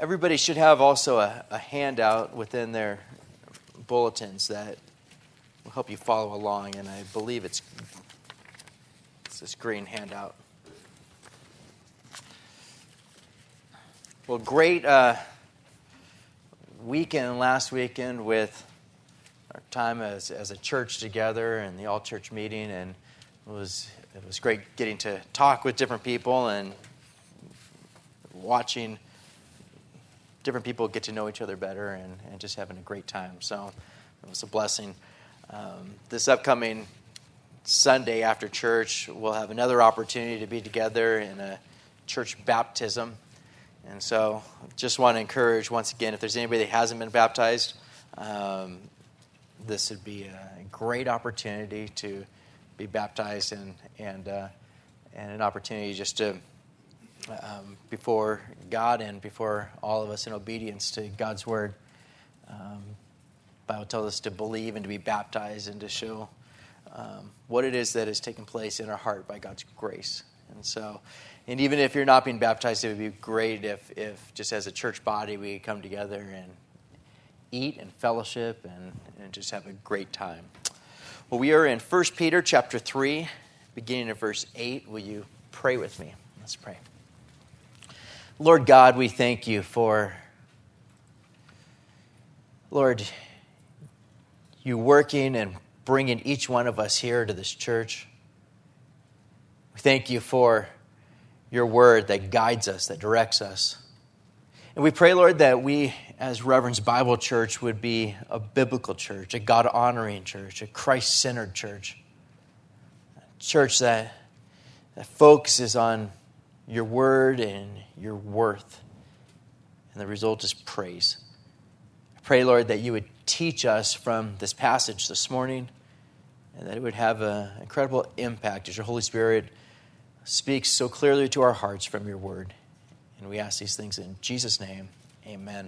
Everybody should have also a handout within their bulletins that will help you follow along, and I believe it's this green handout. Well, great weekend last weekend with our time as a church together and the all-church meeting, and it was great getting to talk with different people and watching different people get to know each other better and just having a great time. So it was a blessing. This upcoming Sunday after church, we'll have another opportunity to be together in a church baptism. And so just want to encourage, once again, if there's anybody that hasn't been baptized, this would be a great opportunity to be baptized and an opportunity just to before God and before all of us in obedience to God's word. Bible tells us to believe and to be baptized and to show what it is that has taken place in our heart by God's grace. And so, and even if you're not being baptized, it would be great if just as a church body we come together and eat and fellowship and just have a great time. Well, we are in 1 Peter chapter 3, beginning of verse 8. Will you pray with me? Let's pray. Lord God, we thank you for, Lord, you working and bringing each one of us here to this church. We thank you for your word that guides us, that directs us. And we pray, Lord, that we as Reverend's Bible Church would be a biblical church, a God-honoring church, a Christ-centered church, a church that focuses on your word and your worth. And the result is praise. I pray, Lord, that you would teach us from this passage this morning and that it would have an incredible impact as your Holy Spirit speaks so clearly to our hearts from your word. And we ask these things in Jesus' name. Amen.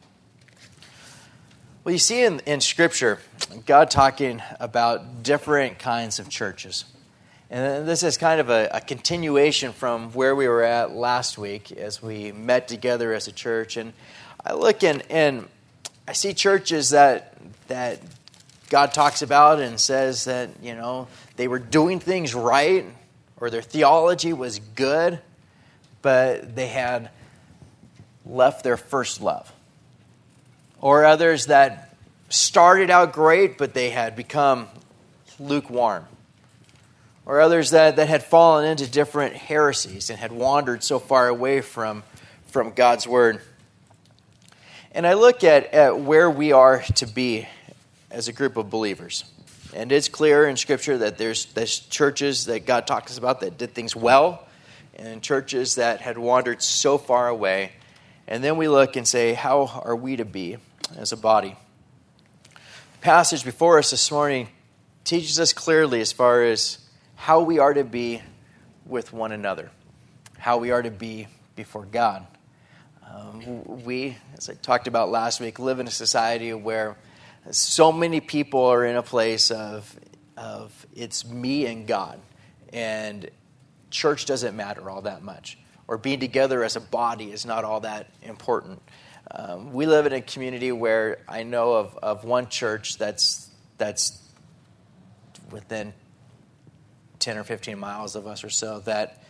Well, you see in Scripture, God talking about different kinds of churches. And this is kind of a continuation from where we were at last week as we met together as a church. And I look and I see churches that God talks about and says that, you know, they were doing things right or their theology was good, but they had left their first love. Or others that started out great, but they had become lukewarm. Or others that had fallen into different heresies and had wandered so far away from God's word. And I look at where we are to be as a group of believers. And it's clear in Scripture that there's churches that God talks about that did things well, and churches that had wandered so far away. And then we look and say, how are we to be as a body? The passage before us this morning teaches us clearly as far as how we are to be with one another, how we are to be before God. We, as I talked about last week, live in a society where so many people are in a place of it's me and God, and church doesn't matter all that much, or being together as a body is not all that important. We live in a community where I know of one church that's within 10 or 15 miles of us or so, that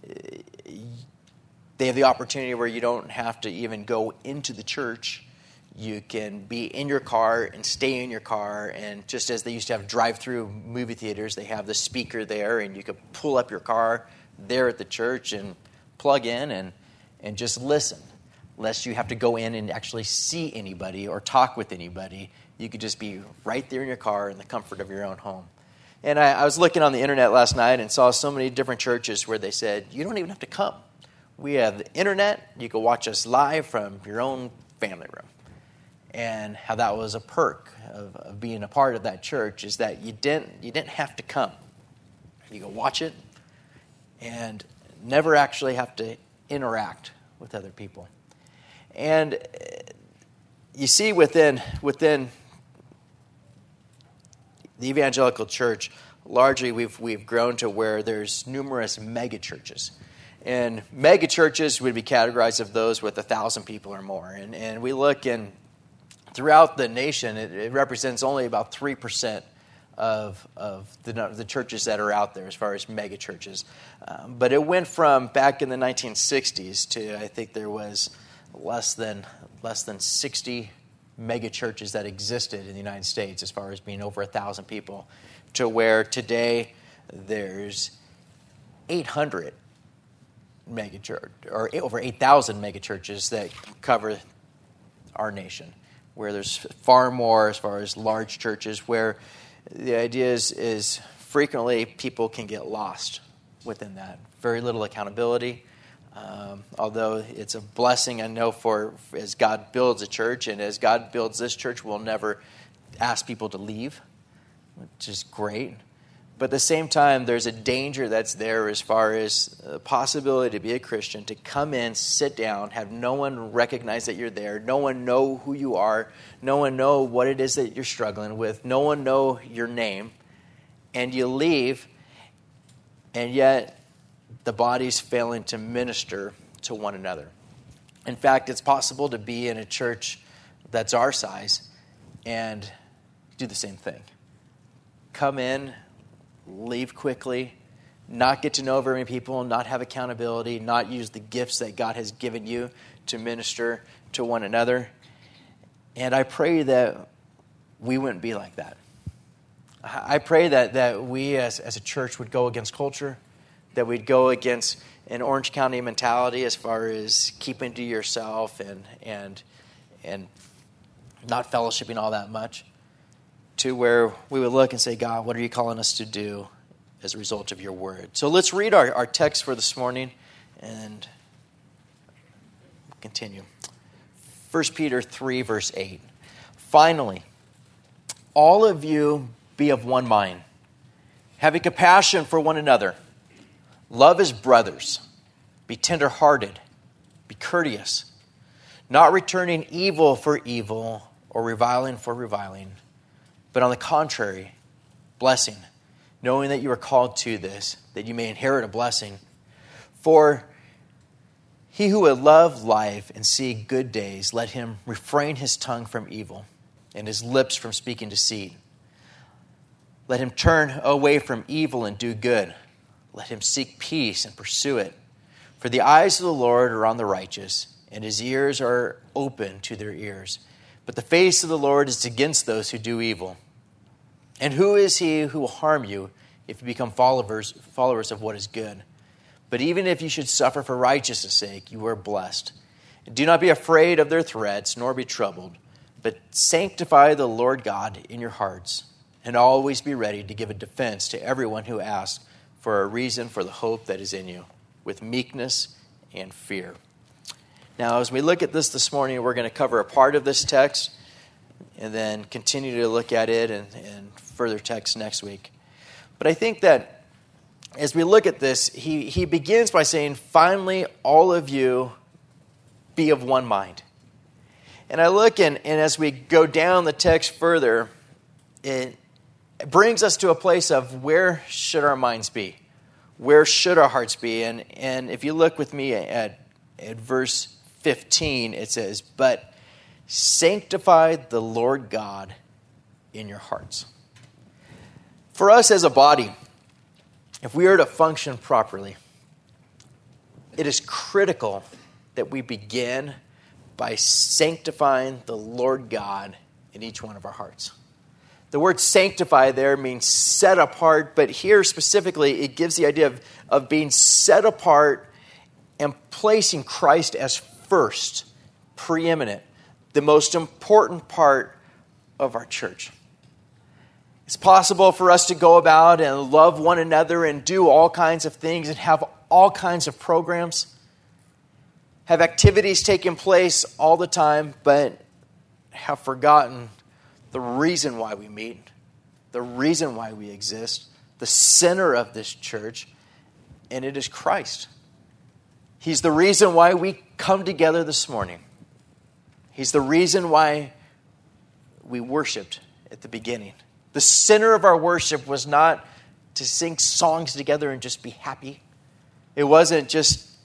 they have the opportunity where you don't have to even go into the church. You can be in your car and stay in your car, and just as they used to have drive-through movie theaters, they have the speaker there, and you can pull up your car there at the church and plug in and just listen. Lest you have to go in and actually see anybody or talk with anybody, you could just be right there in your car in the comfort of your own home. And I was looking on the internet last night and saw so many different churches where they said, you don't even have to come. We have the internet. You can watch us live from your own family room. And how that was a perk of being a part of that church is that you didn't have to come. You can watch it and never actually have to interact with other people. And you see within the evangelical church, largely we've grown to where there's numerous mega churches. And mega churches would be categorized of those with 1,000 people or more. And we look in throughout the nation, it represents only about 3% of the churches that are out there as far as mega churches. But it went from back in the 1960s to, I think there was less than 60 mega churches that existed in the United States as far as being over 1,000 people, to where today there's 800 mega church, or over 8,000 mega churches that cover our nation, where there's far more as far as large churches, where the idea is frequently people can get lost within that. Very little accountability. Although it's a blessing, I know, for as God builds a church, and as God builds this church, we'll never ask people to leave, which is great. But at the same time, there's a danger that's there as far as the possibility to be a Christian, to come in, sit down, have no one recognize that you're there, no one know who you are, no one know what it is that you're struggling with, no one know your name, and you leave, and yet the body's failing to minister to one another. In fact, it's possible to be in a church that's our size and do the same thing. Come in, leave quickly, not get to know very many people, not have accountability, not use the gifts that God has given you to minister to one another. And I pray that we wouldn't be like that. I pray that we as a church would go against culture, that we'd go against an Orange County mentality as far as keeping to yourself and not fellowshipping all that much, to where we would look and say, God, what are you calling us to do as a result of your word? So let's read our text for this morning and continue. 1 Peter 3, verse 8. Finally, all of you be of one mind, having compassion for one another. Love as brothers. Be tender-hearted. Be courteous. Not returning evil for evil or reviling for reviling, but on the contrary, blessing, knowing that you are called to this, that you may inherit a blessing. For he who would love life and see good days, let him refrain his tongue from evil and his lips from speaking deceit. Let him turn away from evil and do good. Let him seek peace and pursue it. For the eyes of the Lord are on the righteous, and his ears are open to their ears. But the face of the Lord is against those who do evil. And who is he who will harm you if you become followers of what is good? But even if you should suffer for righteousness' sake, you are blessed. Do not be afraid of their threats, nor be troubled, but sanctify the Lord God in your hearts, and always be ready to give a defense to everyone who asks for a reason for the hope that is in you, with meekness and fear. Now, as we look at this morning, we're going to cover a part of this text and then continue to look at it and further text next week. But I think that as we look at this, he begins by saying, finally, all of you be of one mind. And I look and as we go down the text further, it brings us to a place of where should our minds be? Where should our hearts be? And if you look with me at verse 15, it says, but sanctify the Lord God in your hearts. For us as a body, if we are to function properly, it is critical that we begin by sanctifying the Lord God in each one of our hearts. The word sanctify there means set apart, but here specifically it gives the idea of being set apart and placing Christ as first, preeminent, the most important part of our church. It's possible for us to go about and love one another and do all kinds of things and have all kinds of programs, have activities taking place all the time, but have forgotten the reason why we meet, the reason why we exist, the center of this church, and it is Christ. He's the reason why we come together this morning. He's the reason why we worshiped at the beginning. The center of our worship was not to sing songs together and just be happy. It wasn't just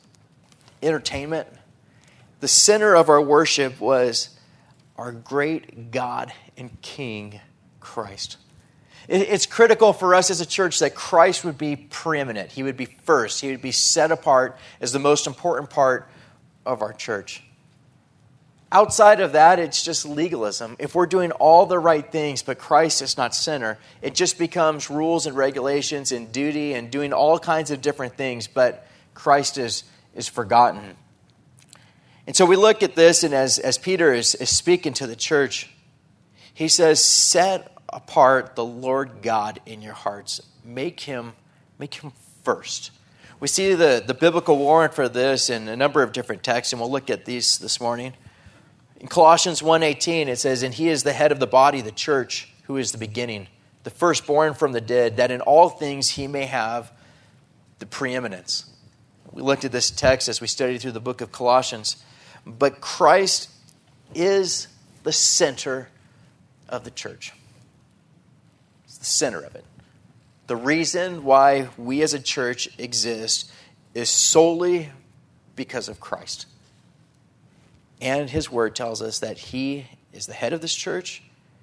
entertainment. The center of our worship was our great God and King, Christ. It's critical for us as a church that Christ would be preeminent. He would be first. He would be set apart as the most important part of our church. Outside of that, it's just legalism. If we're doing all the right things, but Christ is not center, it just becomes rules and regulations and duty and doing all kinds of different things, but Christ is forgotten. And so we look at this, and as Peter is speaking to the church, he says, set apart the Lord God in your hearts. Make him first. We see the biblical warrant for this in a number of different texts, and we'll look at these this morning. In Colossians 1:18, it says, and he is the head of the body, the church, who is the beginning, the firstborn from the dead, that in all things he may have the preeminence. We looked at this text as we studied through the book of Colossians. But Christ is the center of the church. It's the center of it. The reason why we as a church exist is solely because of Christ. And his word tells us that he is the head of this church.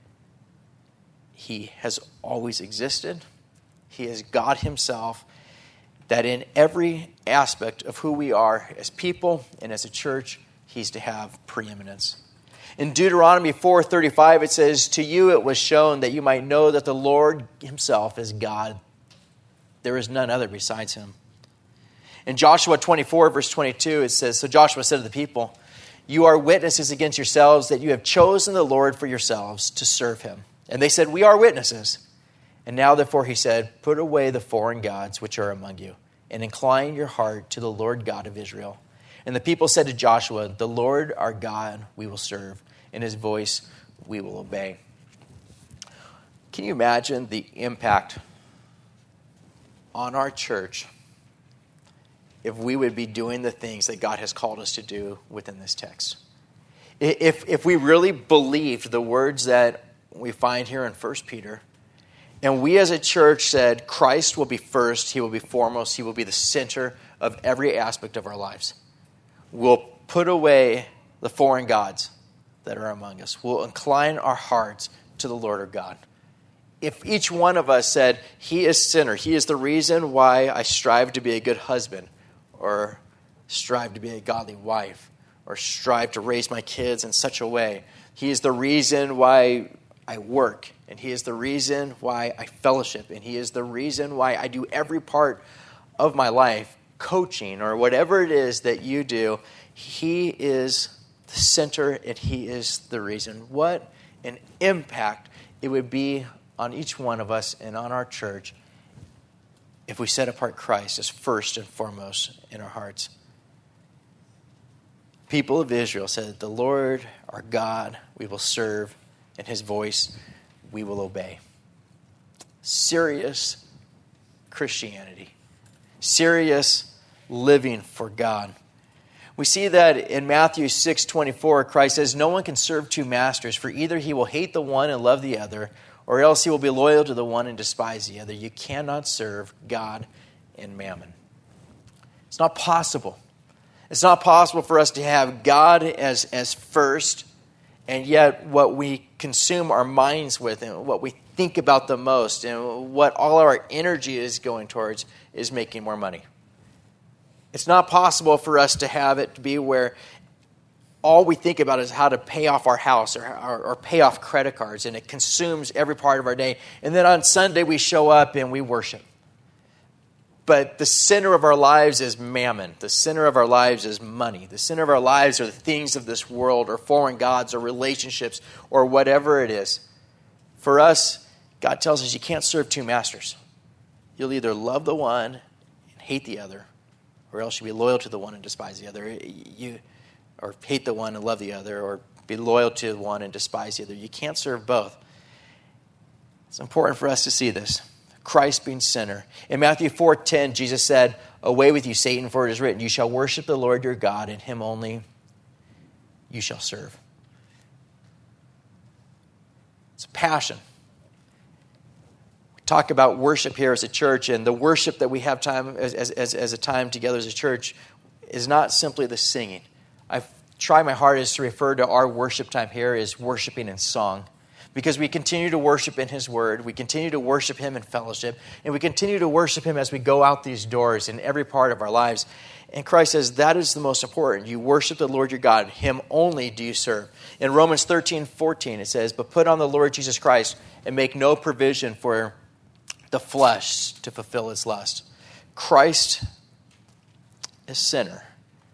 He has always existed. He is God himself. That in every aspect of who we are as people and as a church, he's to have preeminence. In Deuteronomy 4:35, it says, to you it was shown that you might know that the Lord himself is God. There is none other besides him. In Joshua 24, verse 22, it says, so Joshua said to the people, you are witnesses against yourselves that you have chosen the Lord for yourselves to serve him. And they said, we are witnesses. And now, therefore, he said, put away the foreign gods which are among you, and incline your heart to the Lord God of Israel. And the people said to Joshua, the Lord our God we will serve, and his voice we will obey. Can you imagine the impact on our church if we would be doing the things that God has called us to do within this text? If we really believed the words that we find here in 1 Peter, and we as a church said, Christ will be first, he will be foremost, he will be the center of every aspect of our lives. We'll put away the foreign gods that are among us. We'll incline our hearts to the Lord our God. If each one of us said, he is center, he is the reason why I strive to be a good husband, or strive to be a godly wife, or strive to raise my kids in such a way. He is the reason why I work, and he is the reason why I fellowship, and he is the reason why I do every part of my life, coaching, or whatever it is that you do. He is the center, and he is the reason. What an impact it would be on each one of us and on our church if we set apart Christ as first and foremost in our hearts. People of Israel said, the Lord our God we will serve, and his voice we will obey. Serious Christianity. Serious living for God. We see that in Matthew 6:24, Christ says, no one can serve two masters, for either he will hate the one and love the other, or else he will be loyal to the one and despise the other. You cannot serve God and mammon. It's not possible. It's not possible for us to have God as first, and yet what we consume our minds with and what we think about the most and what all our energy is going towards is making more money. It's not possible for us to have it be where all we think about is how to pay off our house or pay off credit cards, and it consumes every part of our day. And then on Sunday we show up and we worship. But the center of our lives is mammon. The center of our lives is money. The center of our lives are the things of this world, or foreign gods, or relationships, or whatever it is. For us, God tells us you can't serve two masters. You'll either love the one and hate the other, or else you'll be loyal to the one and despise the other. Or hate the one and love the other, or be loyal to one and despise the other. You can't serve both. It's important for us to see this. Christ being center. In Matthew 4:10, Jesus said, away with you, Satan, for it is written, you shall worship the Lord your God, and him only you shall serve. It's a passion. We talk about worship here as a church, and the worship that we have time as a time together as a church, is not simply the singing. I've tried my hardest to refer to our worship time here as worshiping in song, because we continue to worship in His Word, we continue to worship Him in fellowship, and we continue to worship Him as we go out these doors in every part of our lives. And Christ says that is the most important. You worship the Lord your God. Him only do you serve. In Romans 13:14 it says, "But put on the Lord Jesus Christ and make no provision for the flesh to fulfill its lust." Christ is sinner.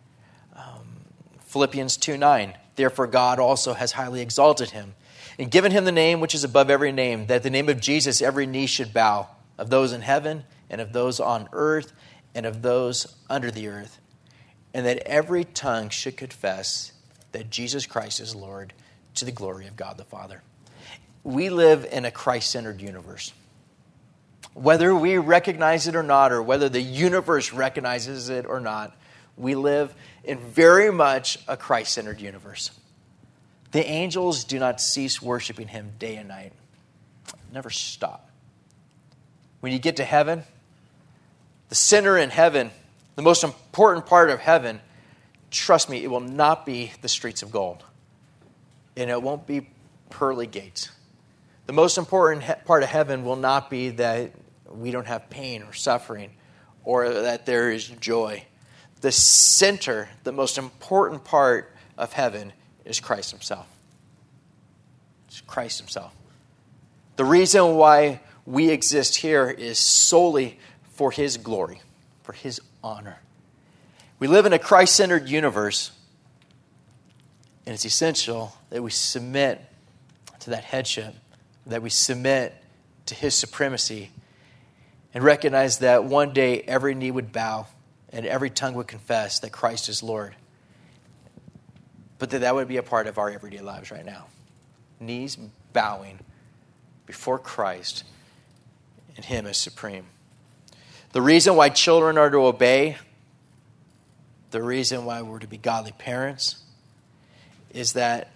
Philippians 2:9, "Therefore God also has highly exalted Him and given Him the name which is above every name, that at the name of Jesus every knee should bow, of those in heaven and of those on earth and of those under the earth, and that every tongue should confess that Jesus Christ is Lord, to the glory of God the Father." We live in a Christ-centered universe. Whether we recognize it or not, or whether the universe recognizes it or not, we live in very much a Christ-centered universe. The angels do not cease worshiping Him day and night. Never stop. When you get to heaven, the sinner in heaven, the most important part of heaven, trust me, it will not be the streets of gold. And it won't be pearly gates. The most important part of heaven will not be that we don't have pain or suffering, or that there is joy. The center, the most important part of heaven is Christ Himself. It's Christ Himself. The reason why we exist here is solely for His glory, for His honor. We live in a Christ-centered universe, and it's essential that we submit to that headship, that we submit to His supremacy, and recognize that one day every knee would bow and every tongue would confess that Christ is Lord. But that would be a part of our everyday lives right now. Knees bowing before Christ and Him as supreme. The reason why children are to obey, the reason why we're to be godly parents, is that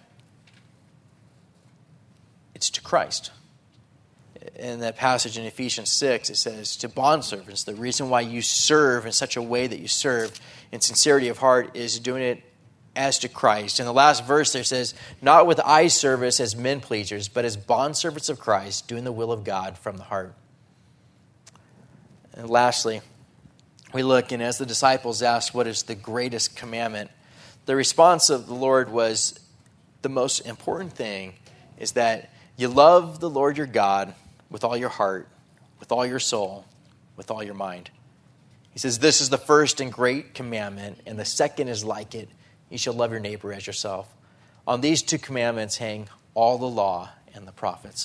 it's to Christ. In that passage in Ephesians 6, it says, to bondservants, the reason why you serve in such a way that you serve in sincerity of heart is doing it as to Christ. In the last verse there says, not with eye service as men pleasers, but as bondservants of Christ, doing the will of God from the heart. And lastly, we look, and as the disciples asked, what is the greatest commandment? The response of the Lord was, the most important thing is that you love the Lord your God with all your heart, with all your soul, with all your mind. He says, this is the first and great commandment, and the second is like it. You shall love your neighbor as yourself. On these two commandments hang all the law and the prophets.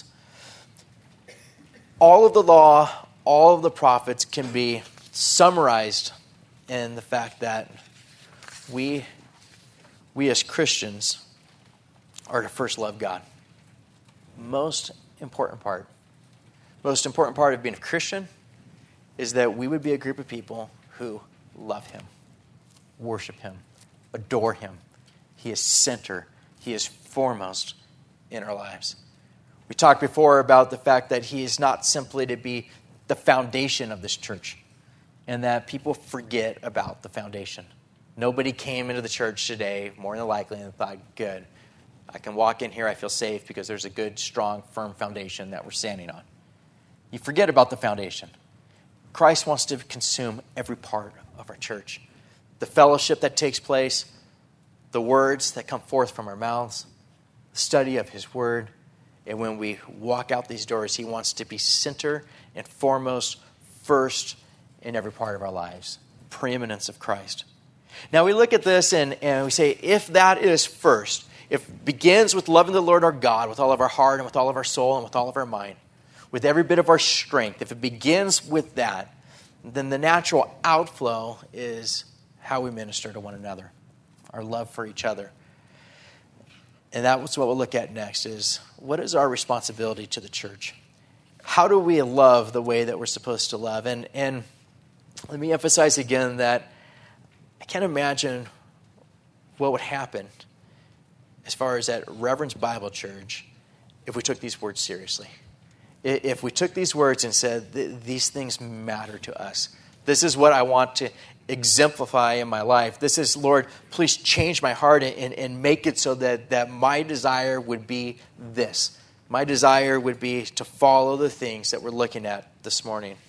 All of the law, all of the prophets can be summarized in the fact that we as Christians are to first love God. Most important part of being a Christian is that we would be a group of people who love Him, worship Him, adore Him. He is center. He is foremost in our lives. We talked before about the fact that He is not simply to be the foundation of this church, and that people forget about the foundation. Nobody came into the church today, more than likely, and thought, good, I can walk in here, I feel safe because there's a good, strong, firm foundation that we're standing on. You forget about the foundation. Christ wants to consume every part of our church. The fellowship that takes place, the words that come forth from our mouths, the study of His Word, and when we walk out these doors, He wants to be center and foremost, first in every part of our lives. Preeminence of Christ. Now we look at this and we say, if that is first, if it begins with loving the Lord our God with all of our heart and with all of our soul and with all of our mind, with every bit of our strength, if it begins with that, then the natural outflow is how we minister to one another, our love for each other. And that's what we'll look at next is, what is our responsibility to the church? How do we love the way that we're supposed to love? And let me emphasize again that I can't imagine what would happen as far as at Reverend's Bible Church if we took these words seriously. If we took these words and said, these things matter to us. This is what I want to exemplify in my life. This is, Lord, please change my heart and make it so that my desire would be this. My desire would be to follow the things that we're looking at this morning.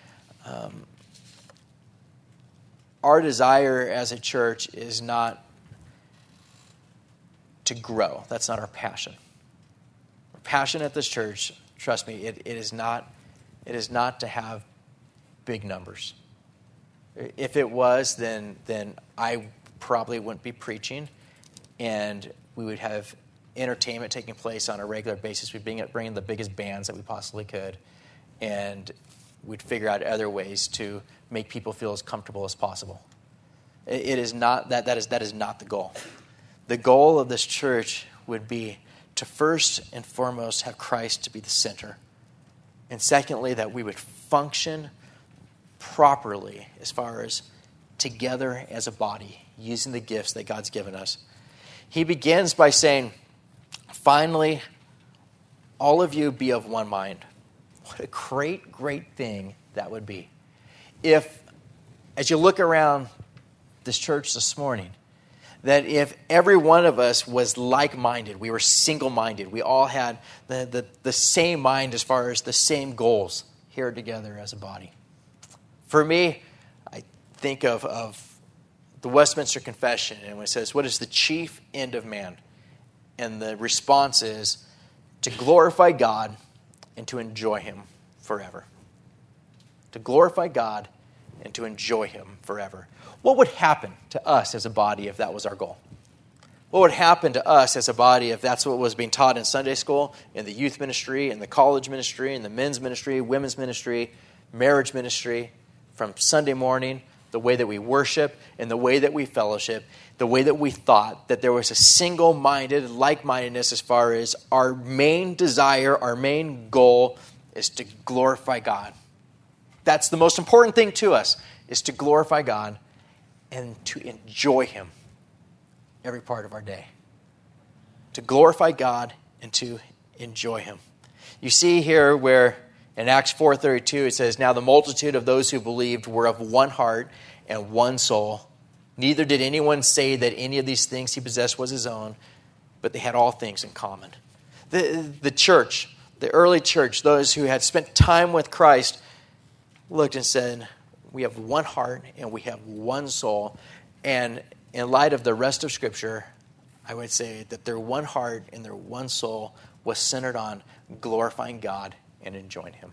Our desire as a church is not to grow. That's not our passion. Our passion at this church, trust me, it is not to have big numbers. If it was, then I probably wouldn't be preaching, and we would have entertainment taking place on a regular basis. We'd bring in the biggest bands that we possibly could, and we'd figure out other ways to make people feel as comfortable as possible. It is not that is not the goal. The goal of this church would be to first and foremost have Christ to be the center, and secondly, that we would function properly as far as together as a body, using the gifts that God's given us. He begins by saying, finally, all of you be of one mind. What a great, great thing that would be. If, as you look around this church this morning, that if every one of us was like-minded, we were single-minded, we all had the same mind as far as the same goals here together as a body. For me, I think of the Westminster Confession, and it says, what is the chief end of man? And the response is to glorify God and to enjoy him forever. To glorify God and to enjoy him forever. What would happen to us as a body if that was our goal? What would happen to us as a body if that's what was being taught in Sunday school, in the youth ministry, in the college ministry, in the men's ministry, women's ministry, marriage ministry, from Sunday morning, the way that we worship and the way that we fellowship, the way that we thought that there was a single-minded, like-mindedness as far as our main desire, our main goal is to glorify God. That's the most important thing to us, is to glorify God and to enjoy him every part of our day. To glorify God and to enjoy him. You see here where in Acts 4:32 it says, now the multitude of those who believed were of one heart and one soul. Neither did anyone say that any of these things he possessed was his own, but they had all things in common. The church, the early church, those who had spent time with Christ, looked and said, we have one heart and we have one soul. And in light of the rest of Scripture, I would say that their one heart and their one soul was centered on glorifying God and enjoying him.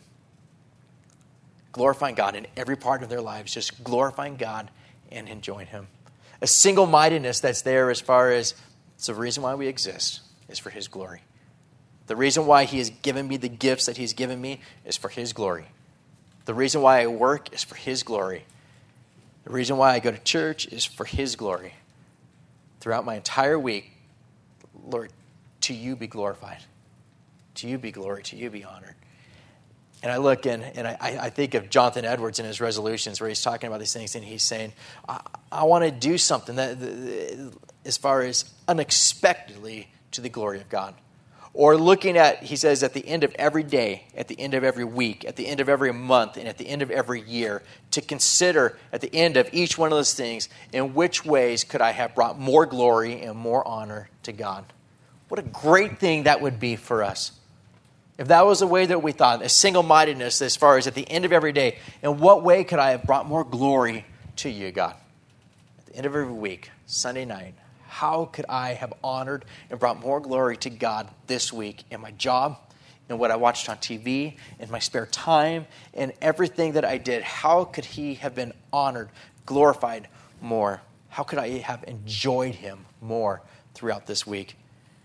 Glorifying God in every part of their lives, just glorifying God and enjoying him. A single-mindedness that's there as far as it's the reason why we exist is for his glory. The reason why he has given me the gifts that he's given me is for his glory. The reason why I work is for his glory. The reason why I go to church is for his glory. Throughout my entire week, Lord, to you be glorified. To you be glory. To you be honored. And I look and I think of Jonathan Edwards in his resolutions where he's talking about these things and he's saying, I want to do something that as far as unexpectedly to the glory of God. Or looking at, he says, at the end of every day, at the end of every week, at the end of every month, and at the end of every year, to consider at the end of each one of those things, in which ways could I have brought more glory and more honor to God? What a great thing that would be for us. If that was the way that we thought, a single-mindedness as far as at the end of every day, in what way could I have brought more glory to you, God? At the end of every week, Sunday night, how could I have honored and brought more glory to God this week in my job, in what I watched on TV, in my spare time, in everything that I did? How could he have been honored, glorified more? How could I have enjoyed him more throughout this week?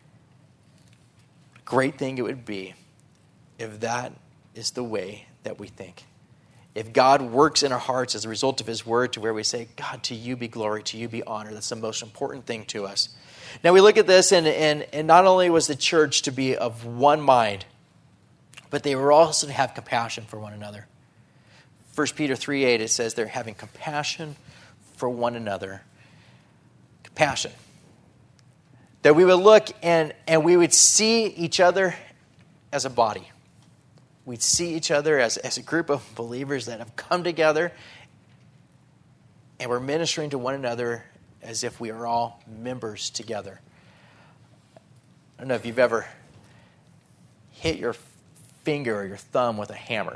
Great thing it would be if that is the way that we think. If God works in our hearts as a result of his word to where we say, God, to you be glory, to you be honor. That's the most important thing to us. Now we look at this and not only was the church to be of one mind, but they were also to have compassion for one another. 1 Peter 3:8, it says they're having compassion for one another. Compassion. That we would look and we would see each other as a body. We'd see each other as a group of believers that have come together and we're ministering to one another as if we are all members together. I don't know if you've ever hit your finger or your thumb with a hammer.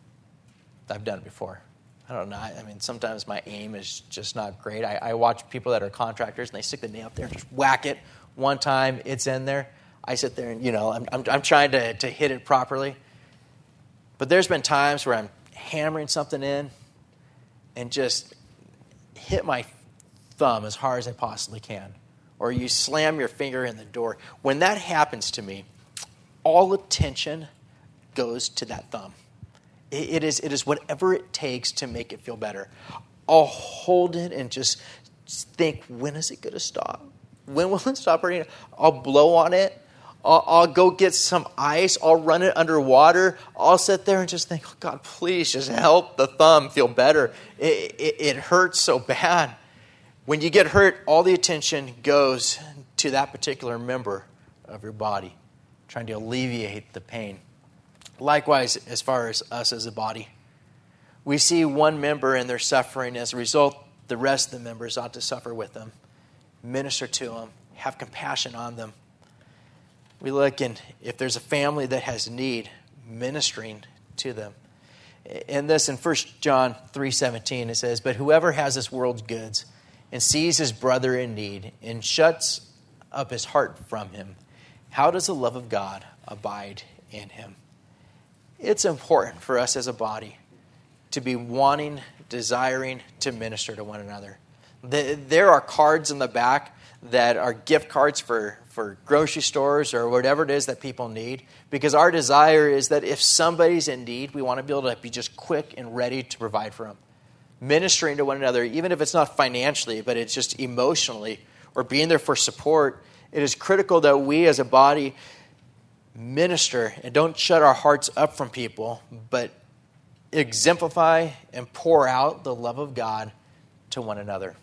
I've done it before. I don't know. I mean, sometimes my aim is just not great. I watch people that are contractors, and they stick the nail up there and just whack it. One time, it's in there. I sit there and, I'm trying to hit it properly. But there's been times where I'm hammering something in and just hit my thumb as hard as I possibly can. Or you slam your finger in the door. When that happens to me, all attention goes to that thumb. It is whatever it takes to make it feel better. I'll hold it and just think, when is it going to stop? When will it stop hurting? I'll blow on it. I'll go get some ice. I'll run it underwater. I'll sit there and just think, oh God, please just help the thumb feel better. It hurts so bad. When you get hurt, all the attention goes to that particular member of your body, trying to alleviate the pain. Likewise, as far as us as a body, we see one member and their suffering. As a result, the rest of the members ought to suffer with them, minister to them, have compassion on them. We look, and if there's a family that has need, ministering to them. In 1 John 3:17, it says, "But whoever has this world's goods and sees his brother in need and shuts up his heart from him, how does the love of God abide in him?" It's important for us as a body to be wanting, desiring to minister to one another. There are cards in the back that are gift cards for grocery stores or whatever it is that people need, because our desire is that if somebody's in need, we want to be able to be just quick and ready to provide for them. Ministering to one another, even if it's not financially, but it's just emotionally, or being there for support, it is critical that we as a body minister and don't shut our hearts up from people, but exemplify and pour out the love of God to one another.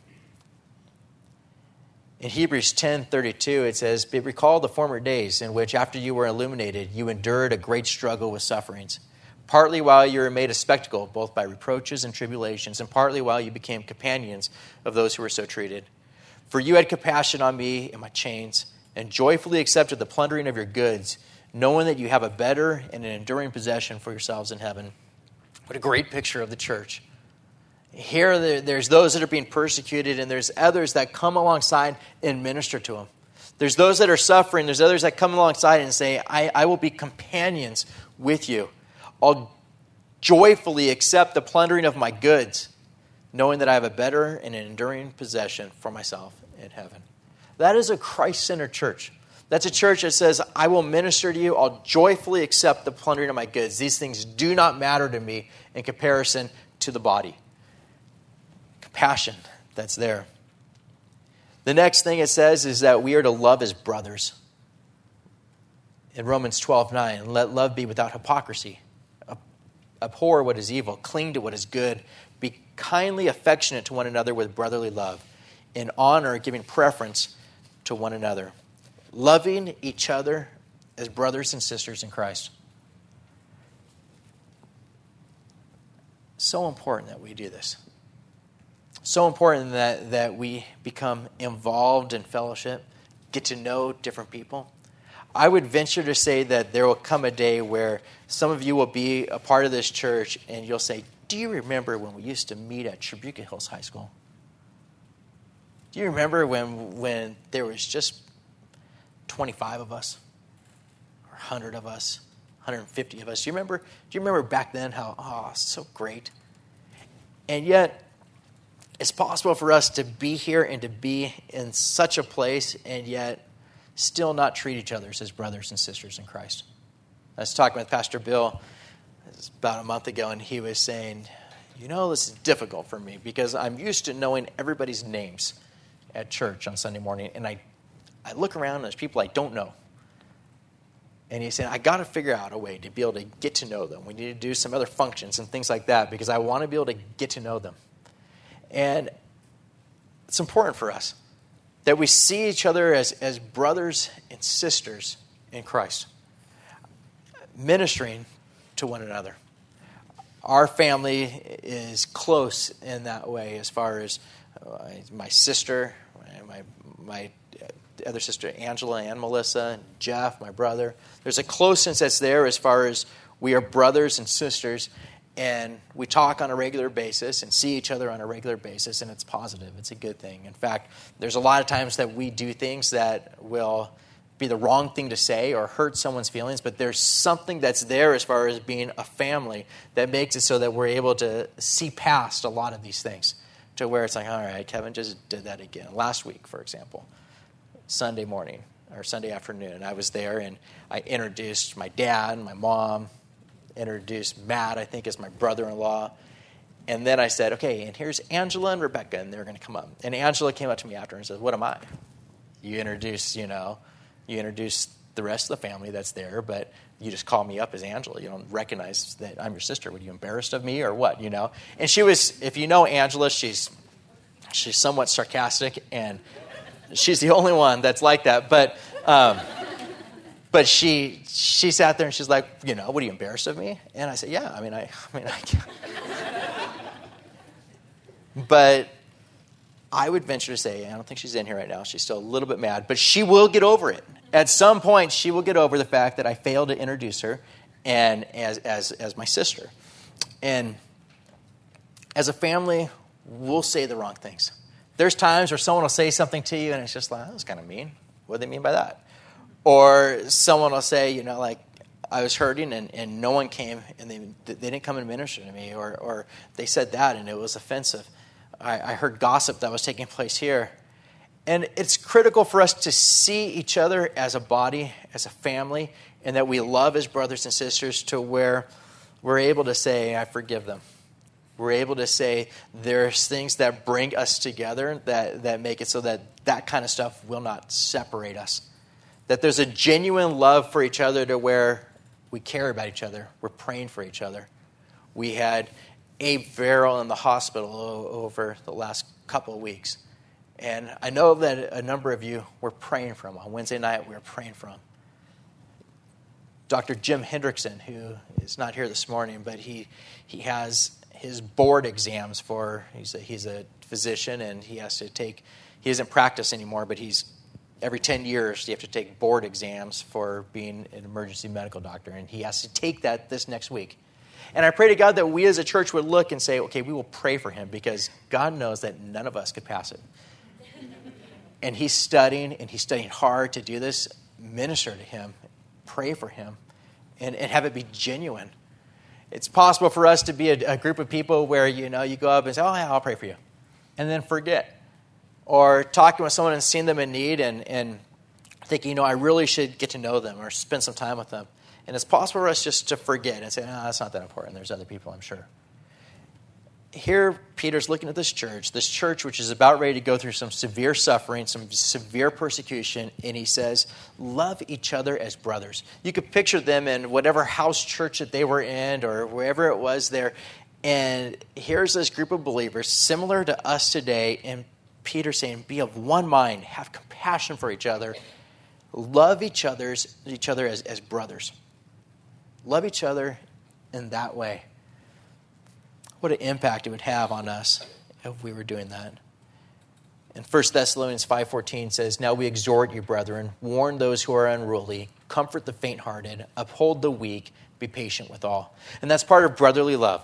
In Hebrews 10:32, it says, "But recall the former days in which, after you were illuminated, you endured a great struggle with sufferings, partly while you were made a spectacle, both by reproaches and tribulations, and partly while you became companions of those who were so treated. For you had compassion on me in my chains, and joyfully accepted the plundering of your goods, knowing that you have a better and an enduring possession for yourselves in heaven." What a great picture of the church. Here, there's those that are being persecuted, and there's others that come alongside and minister to them. There's those that are suffering. There's others that come alongside and say, I will be companions with you. I'll joyfully accept the plundering of my goods, knowing that I have a better and an enduring possession for myself in heaven. That is a Christ-centered church. That's a church that says, I will minister to you. I'll joyfully accept the plundering of my goods. These things do not matter to me in comparison to the body. Compassion that's there. The next thing it says is that we are to love as brothers. In Romans 12:9, let love be without hypocrisy. Abhor what is evil. Cling to what is good. Be kindly affectionate to one another with brotherly love. In honor, giving preference to one another. Loving each other as brothers and sisters in Christ. So important that we do this. So important that we become involved in fellowship, get to know different people. I would venture to say that there will come a day where some of you will be a part of this church and you'll say, do you remember when we used to meet at Tribuca Hills High School? Do you remember when there was just 25 of us, or 100 of us, 150 of us? Do you remember back then how, so great? And yet, it's possible for us to be here and to be in such a place and yet still not treat each other as brothers and sisters in Christ. I was talking with Pastor Bill about a month ago, and he was saying, this is difficult for me because I'm used to knowing everybody's names at church on Sunday morning, and I look around and there's people I don't know. And he said, I got to figure out a way to be able to get to know them. We need to do some other functions and things like that because I want to be able to get to know them. And it's important for us that we see each other as brothers and sisters in Christ, ministering to one another. Our family is close in that way as far as my sister, my other sister Angela and Melissa, and Jeff, my brother. There's a closeness that's there as far as we are brothers and sisters, and we talk on a regular basis and see each other on a regular basis, and it's positive. It's a good thing. In fact, there's a lot of times that we do things that will be the wrong thing to say or hurt someone's feelings, but there's something that's there as far as being a family that makes it so that we're able to see past a lot of these things to where it's like, all right, Kevin just did that again. Last week, for example, Sunday morning or Sunday afternoon, I was there and I introduced my dad and my mom, introduced Matt, I think, as my brother-in-law. And then I said, okay, and here's Angela and Rebecca, and they're going to come up. And Angela came up to me after and said, what am I? You introduce the rest of the family that's there, but you just call me up as Angela. You don't recognize that I'm your sister. Were you embarrassed of me or what, And she was, if you know Angela, she's somewhat sarcastic, and she's the only one that's like that. But she sat there and she's like, what are you embarrassed of me? And I said, yeah, I But I would venture to say, I don't think she's in here right now. She's still a little bit mad, but she will get over it. At some point, she will get over the fact that I failed to introduce her and as my sister. And as a family, we'll say the wrong things. There's times where someone will say something to you, and it's just like, that was kind of mean. What do they mean by that? Or someone will say, I was hurting, and no one came, and they didn't come and minister to me, or they said that, and it was offensive. I heard gossip that was taking place here. And it's critical for us to see each other as a body, as a family, and that we love as brothers and sisters to where we're able to say, I forgive them. We're able to say there's things that bring us together that make it so that kind of stuff will not separate us. That there's a genuine love for each other to where we care about each other. We're praying for each other. We had Abe Farrell in the hospital over the last couple of weeks. And I know that a number of you were praying for him. On Wednesday night, we were praying for him. Dr. Jim Hendrickson, who is not here this morning, but he has his board exams he's a physician, and he doesn't practice anymore, but every 10 years you have to take board exams for being an emergency medical doctor, and he has to take that this next week. And I pray to God that we as a church would look and say, okay, we will pray for him because God knows that none of us could pass it. And he's studying hard to do this. Minister to him, pray for him, and have it be genuine. It's possible for us to be a group of people where, you go up and say, oh, yeah, I'll pray for you, and then forget. Or talking with someone and seeing them in need and thinking, I really should get to know them or spend some time with them. And it's possible for us just to forget and say, that's not that important. There's other people, I'm sure. Here, Peter's looking at this church which is about ready to go through some severe suffering, some severe persecution, and he says, love each other as brothers. You could picture them in whatever house church that they were in or wherever it was there, and here's this group of believers similar to us today, and Peter's saying, be of one mind, have compassion for each other, love each other as brothers. Love each other in that way. What an impact it would have on us if we were doing that. And 1 Thessalonians 5:14 says, now we exhort you, brethren, warn those who are unruly, comfort the faint-hearted, uphold the weak, be patient with all. And that's part of brotherly love.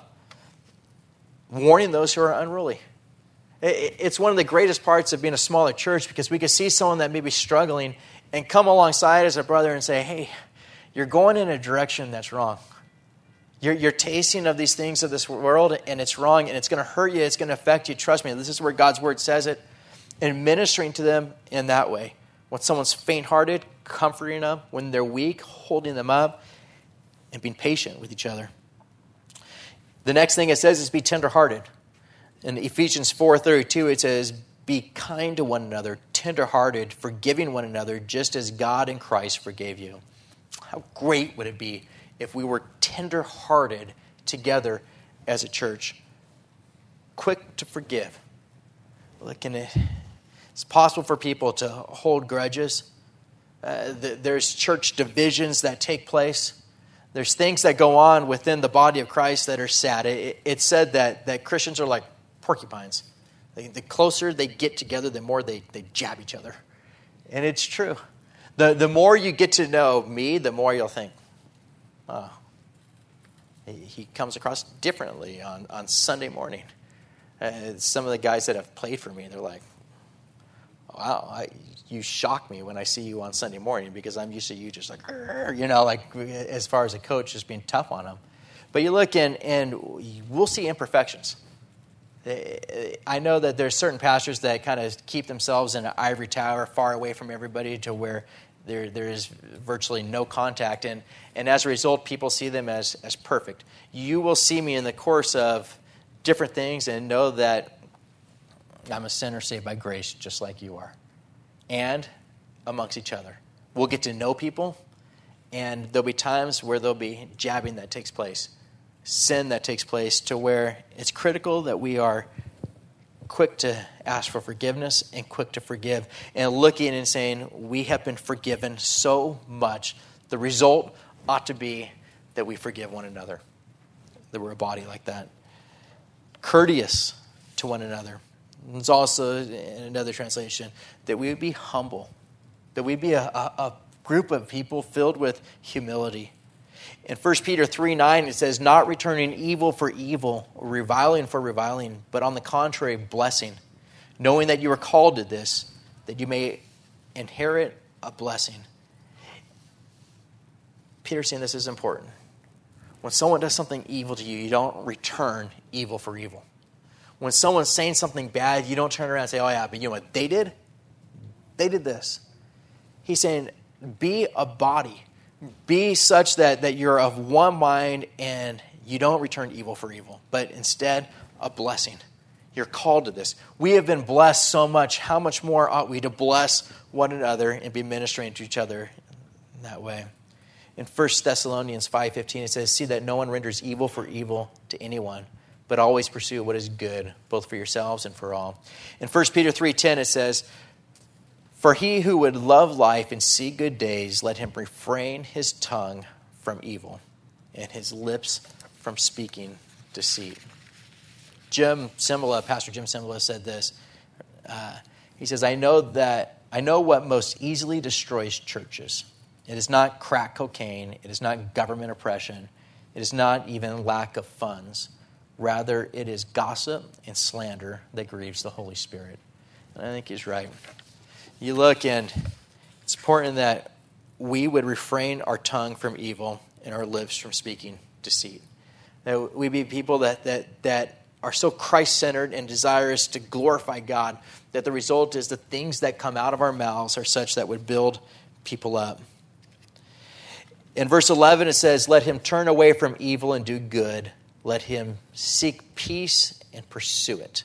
Warning those who are unruly. It's one of the greatest parts of being a smaller church because we can see someone that may be struggling and come alongside as a brother and say, hey, you're going in a direction that's wrong. You're tasting of these things of this world, and it's wrong, and it's going to hurt you. It's going to affect you. Trust me, this is where God's word says it. And ministering to them in that way. When someone's faint-hearted, comforting them. When they're weak, holding them up, and being patient with each other. The next thing it says is be tender-hearted. In Ephesians 4:32, it says, be kind to one another, tender-hearted, forgiving one another, just as God in Christ forgave you. How great would it be if we were tender-hearted together as a church? Quick to forgive. It's possible for people to hold grudges. There's church divisions that take place. There's things that go on within the body of Christ that are sad. It's said that Christians are like porcupines. The closer they get together, the more they jab each other. And it's true. The more you get to know me, the more you'll think, oh, he comes across differently on Sunday morning. Some of the guys that have played for me, they're like, wow, you shock me when I see you on Sunday morning because I'm used to you just like, like as far as a coach, just being tough on them. But you look and we'll see imperfections. I know that there's certain pastors that kind of keep themselves in an ivory tower far away from everybody to where there is virtually no contact. And as a result, people see them as perfect. You will see me in the course of different things and know that I'm a sinner saved by grace just like you are. And amongst each other. We'll get to know people, and there'll be times where there'll be jabbing that takes place, sin that takes place, to where it's critical that we are quick to ask for forgiveness and quick to forgive, and looking and saying, we have been forgiven so much. The result ought to be that we forgive one another, that we're a body like that. Courteous to one another. It's also, in another translation, that we would be humble, that we'd be a group of people filled with humility. In 1 Peter 3:9, it says, not returning evil for evil, or reviling for reviling, but on the contrary, blessing, knowing that you are called to this, that you may inherit a blessing. Peter's saying this is important. When someone does something evil to you, you don't return evil for evil. When someone's saying something bad, you don't turn around and say, oh yeah, but you know what they did? They did this. He's saying, be a body. Be such that you're of one mind and you don't return evil for evil, but instead a blessing. You're called to this. We have been blessed so much. How much more ought we to bless one another and be ministering to each other in that way? In 1 Thessalonians 5:15, it says, see that no one renders evil for evil to anyone, but always pursue what is good, both for yourselves and for all. In 1 Peter 3:10, it says, for he who would love life and see good days, let him refrain his tongue from evil and his lips from speaking deceit. Pastor Jim Simula said this. He says, I know what most easily destroys churches. It is not crack cocaine. It is not government oppression. It is not even lack of funds. Rather, it is gossip and slander that grieves the Holy Spirit. And I think he's right. You look, and it's important that we would refrain our tongue from evil and our lips from speaking deceit. That we be people that are so Christ-centered and desirous to glorify God, that the result is the things that come out of our mouths are such that would build people up. In verse 11, it says, let him turn away from evil and do good. Let him seek peace and pursue it.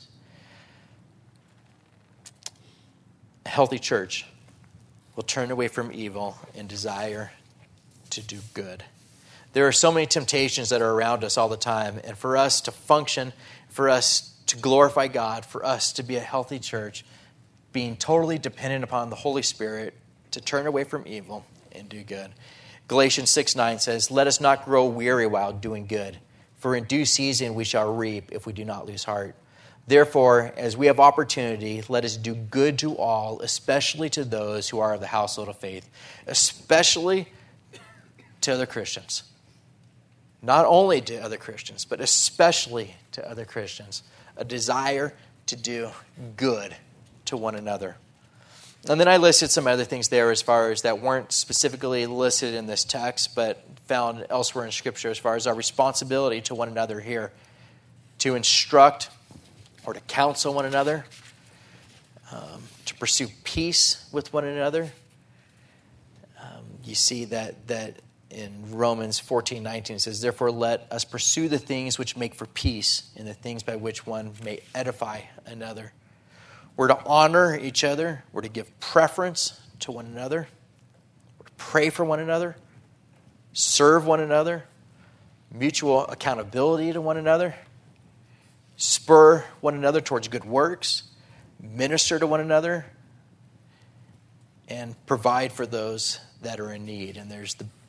A healthy church will turn away from evil and desire to do good. There are so many temptations that are around us all the time. And for us to function, for us to glorify God, for us to be a healthy church, being totally dependent upon the Holy Spirit to turn away from evil and do good. Galatians 6:9 says, let us not grow weary while doing good, for in due season we shall reap if we do not lose heart. Therefore, as we have opportunity, let us do good to all, especially to those who are of the household of faith, especially to other Christians. Not only to other Christians, but especially to other Christians. A desire to do good to one another. And then I listed some other things there as far as that weren't specifically listed in this text, but found elsewhere in Scripture as far as our responsibility to one another here. To instruct or to counsel one another. To pursue peace with one another. You see that in Romans 14:19 it says, therefore let us pursue the things which make for peace and the things by which one may edify another. We're to honor each other. We're to give preference to one another. We're to pray for one another. Serve one another. Mutual accountability to one another. Spur one another towards good works. Minister to one another. And provide for those that are in need. And there's the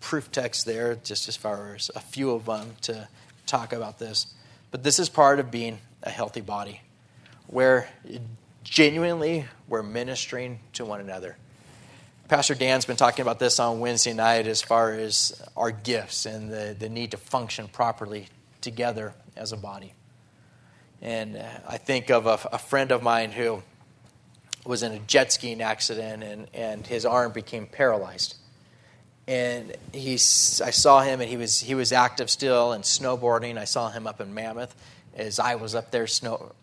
proof text there, just as far as a few of them to talk about this. But this is part of being a healthy body, where genuinely we're ministering to one another. Pastor Dan's been talking about this on Wednesday night as far as our gifts and the need to function properly together as a body. And I think of a friend of mine who was in a jet skiing accident and his arm became paralyzed. And I saw him, and he was active still and snowboarding. I saw him up in Mammoth as I was up there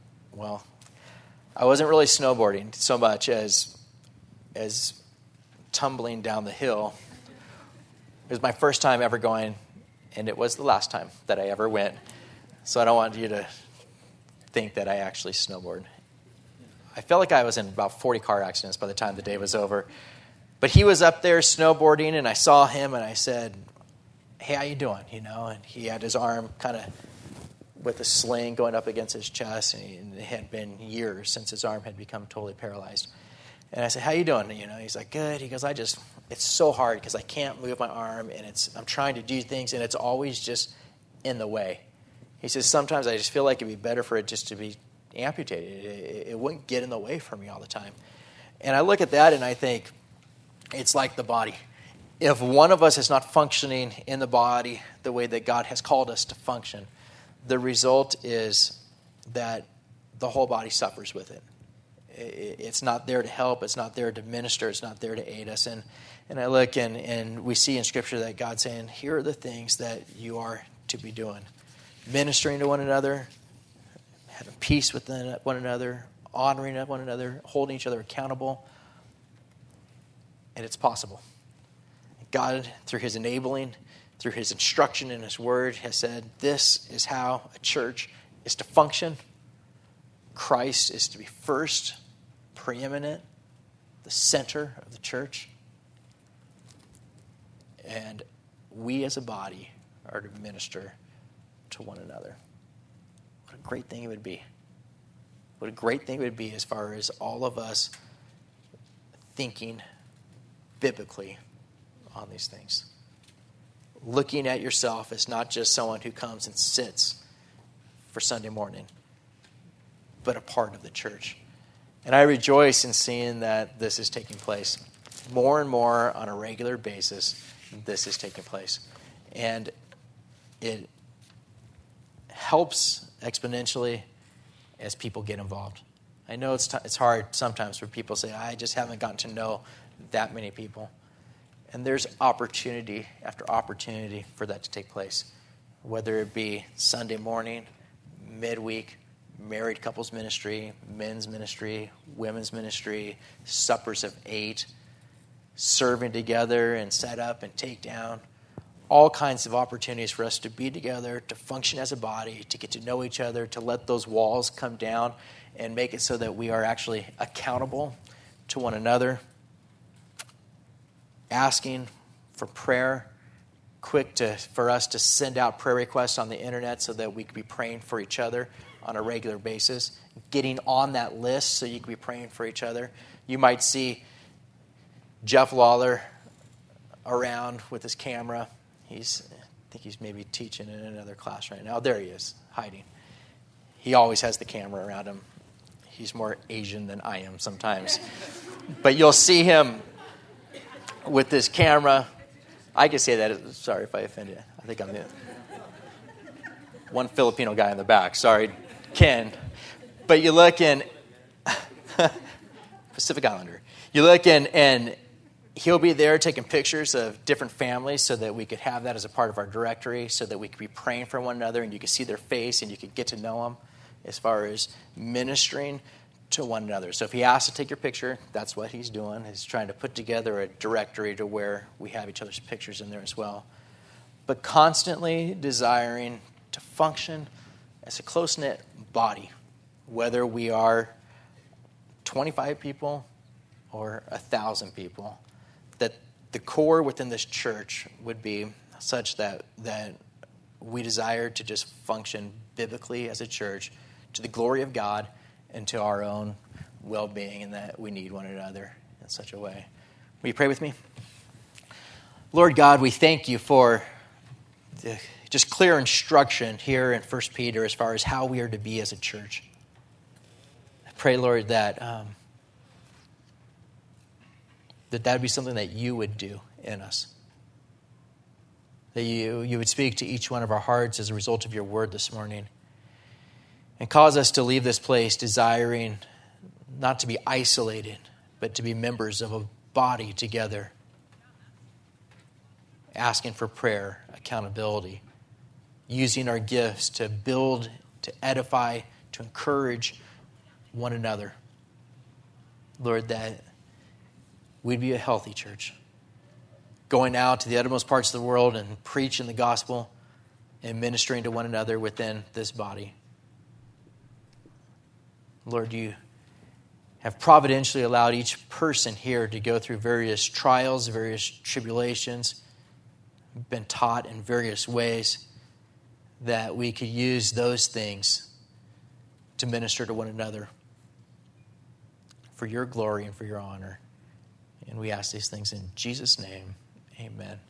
I wasn't really snowboarding so much as tumbling down the hill. It was my first time ever going, and it was the last time that I ever went. So I don't want you to think that I actually snowboard. I felt like I was in about 40 car accidents by the time the day was over. But he was up there snowboarding, and I saw him, and I said, "Hey, how you doing?" And he had his arm kind of with a sling going up against his chest, and it had been years since his arm had become totally paralyzed. And I said, "How you doing?" He's like, "Good." He goes, it's so hard because I can't move my arm, and I'm trying to do things, and it's always just in the way. He says, "Sometimes I just feel like it'd be better for it just to be amputated. It wouldn't get in the way for me all the time." And I look at that, and I think, it's like the body. If one of us is not functioning in the body the way that God has called us to function, the result is that the whole body suffers with it. It's not there to help. It's not there to minister. It's not there to aid us. And I look and we see in Scripture that God's saying, here are the things that you are to be doing. Ministering to one another, having peace with one another, honoring one another, holding each other accountable. And it's possible. God, through his enabling, through his instruction in his word, has said, this is how a church is to function. Christ is to be first, preeminent, the center of the church. And we as a body are to minister to one another. What a great thing it would be. What a great thing it would be as far as all of us thinking biblically on these things. Looking at yourself as not just someone who comes and sits for Sunday morning, but a part of the church. And I rejoice in seeing that this is taking place. More and more on a regular basis, this is taking place. And it helps exponentially as people get involved. I know it's hard sometimes for people to say, I just haven't gotten to know that many people. And there's opportunity after opportunity for that to take place. Whether it be Sunday morning, midweek, married couples ministry, men's ministry, women's ministry, suppers of 8, serving together and set up and take down. All kinds of opportunities for us to be together, to function as a body, to get to know each other, to let those walls come down and make it so that we are actually accountable to one another. Asking for prayer, quick for us to send out prayer requests on the internet so that we can be praying for each other on a regular basis. Getting on that list so you can be praying for each other. You might see Jeff Lawler around with his camera. I think he's maybe teaching in another class right now. There he is, hiding. He always has the camera around him. He's more Asian than I am sometimes. But you'll see him with this camera. I can say that. Sorry if I offend you. I think I'm the one Filipino guy in the back. Sorry, Ken. But you look in Pacific Islander. You look in, and he'll be there taking pictures of different families so that we could have that as a part of our directory, so that we could be praying for one another, and you could see their face and you could get to know them as far as ministering to one another. So if he asks to take your picture, that's what he's doing. He's trying to put together a directory to where we have each other's pictures in there as well. But constantly desiring to function as a close-knit body, whether we are 25 people or 1,000 people, that the core within this church would be such that we desire to just function biblically as a church to the glory of God and to our own well-being, and that we need one another in such a way. Will you pray with me? Lord God, we thank you for the just clear instruction here in 1 Peter as far as how we are to be as a church. I pray, Lord, that that would be something that you would do in us. That you would speak to each one of our hearts as a result of your word this morning. And cause us to leave this place desiring not to be isolated, but to be members of a body together, asking for prayer, accountability, using our gifts to build, to edify, to encourage one another. Lord, that we'd be a healthy church, going out to the uttermost parts of the world and preaching the gospel and ministering to one another within this body. Lord, you have providentially allowed each person here to go through various trials, various tribulations, been taught in various ways, that we could use those things to minister to one another for your glory and for your honor. And we ask these things in Jesus' name. Amen.